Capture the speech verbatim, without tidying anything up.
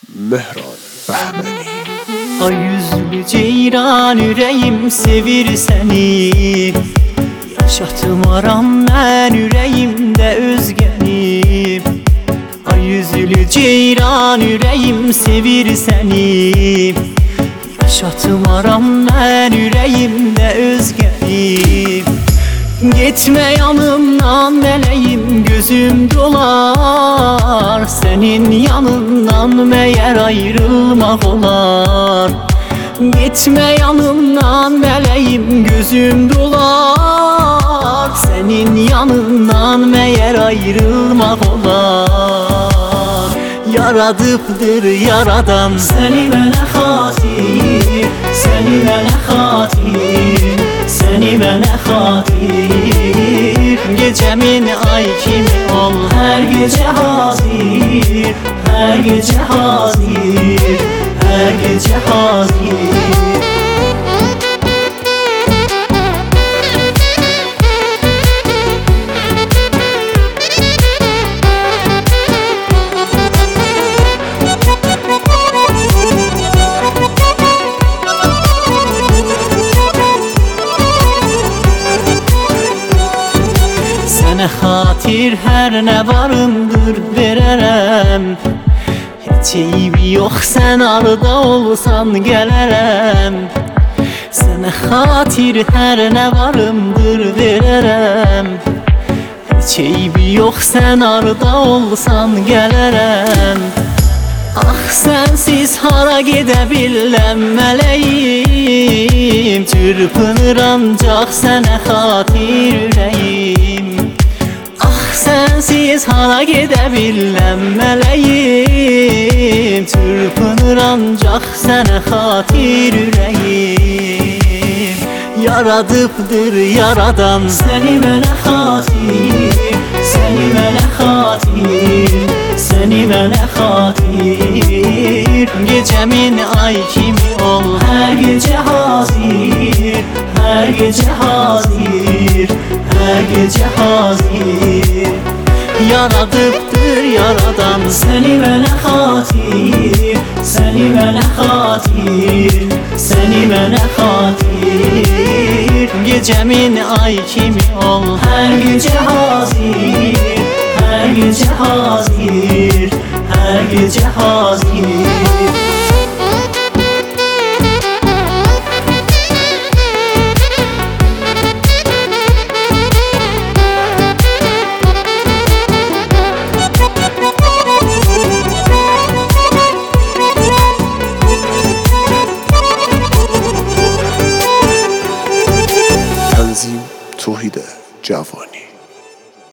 Mehran Ahmedi. Ay yüzlü ceyran ürəyim sevir səni, yaşatmaram mən ürəyimdə özgəni. Ay yüzlü ceyran ürəyim sevir səni, yaşatmaram mən ürəyimdə özgəni. Getmə yanımdan mələyim, gözüm dolar, sənin yanından məyər ayrılmaq olar. Getmə yanımdan mələyim, gözüm dolar, sənin yanından məyər ayrılmaq olar. Yaradıbdır yaradan səni mənə xatir, səni mənə xatir, səni mənə xatir. Gecəmin ay kimi ol, hər gecə hazir, hər gecə hazir, hər gecə hazir. Sənə xatir hər nə varımdır verərəm, heç eybi yox sən arada olsan gələrəm. Sənə xatir hər nə varımdır verərəm, heç eybi yox sən arada olsan gələrəm. Ah sənsiz hara gedə biləm mələyim, çırpınır ancaq sənə xatir ürəyim. Sensiz hara gedə biləm mələyim, çırpınır ancaq sənə xatir ürəyim. Yaradıbdır yaradan səni mənə xatir, səni mənə xatir, səni mənə xatir. Gecəmin ay kimi ol, hər gecə hazir, hər gecə hazir, hər gecə hazir. Yaradıbdır yaradan səni mənə xatir, səni mənə xatir, səni mənə xatir. Gecəmin ay kimi ol, hər gecə hazir, hər gecə hazir, hər gecə hazir. تنظیم توحید جوانی.